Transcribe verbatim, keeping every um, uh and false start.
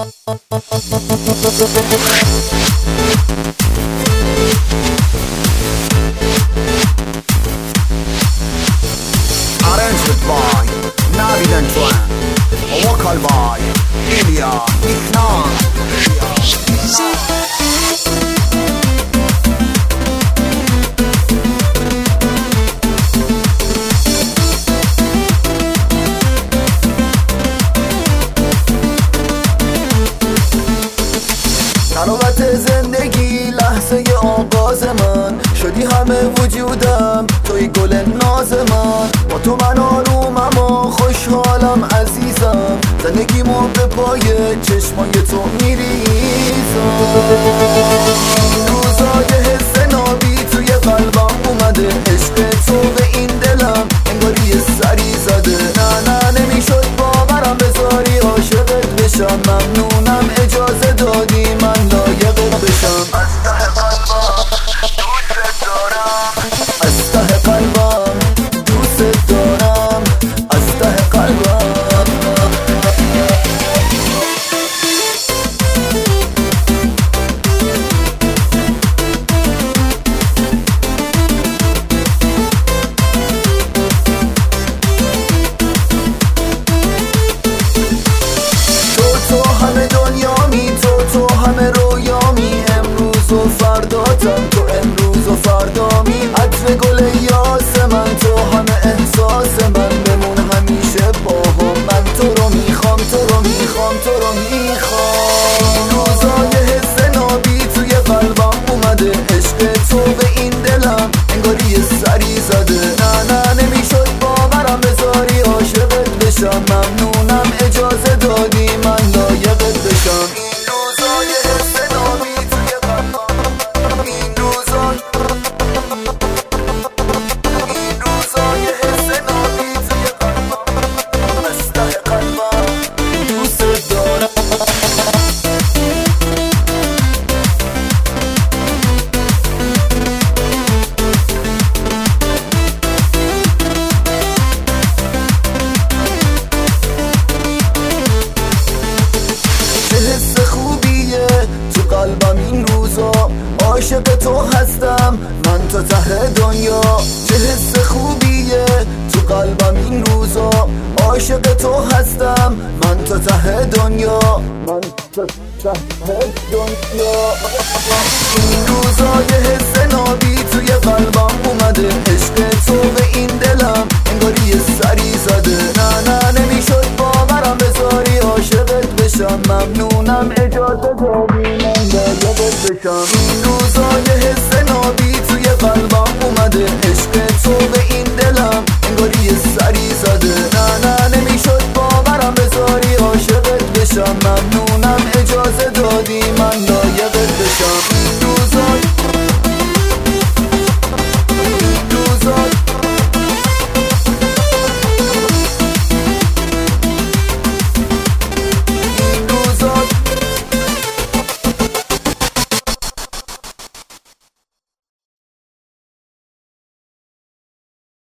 Arranged by Navid and Twan, vocal by Ilya Iknan. تراوت زندگی لحظه آغاز من شدی همه وجودم، توی گل ناز من. با تو من آرومم و خوشحالم عزیزم، زندگیمو به پای چشمای تو میریزم. روزای حس نابی توی قلبم اومده، عشق تو به این دلم انگاری یه سری زده. نه نه نمیشد باورم بذاری عاشقت بشم، ممنونم اجازه دادی من لایقت بشم. از ته قلبم دوست دارم، از ته قلبم. تو همه دنیامی، تو تو همه رویامی، امروز و فرداتم، تو امروز و فردامی. عطر گل یاس من، تو همه احساس من، بمون همیشه با هم. من تو رو میخوام، تو رو میخوام، تو رو میخوام. روزای حس نابی توی قلبم اومده، عشق تو به این دلم انگاری یه سری زده. نه نه نمیشد باورم بذاری عاشقت بشم، ممنونم اجازه دادی من لایقت بشم. این روزای حس نابی توی قلبم، این روزای این روزای حس نابی توی قلبم، از ته قلبم دوست دارم. چه حس خوبیه تو قلبم این روزا، عاشق تو هستم من تا ته دنیا. چه حس خوبیه تو قلبم این روزا، عاشق تو هستم من تا ته دنیا، من تا ته دنیا. این روزای حس نابی توی قلبم اومده، عشق تو به این دلم انگاری یه سری زده. نه نه نمیشد باورم بذاری عاشقت بشم، ممنونم اجازه دادی من لایقت بشم. این روزای حس نابی توی قلبم اومده، عشق تو به این دلم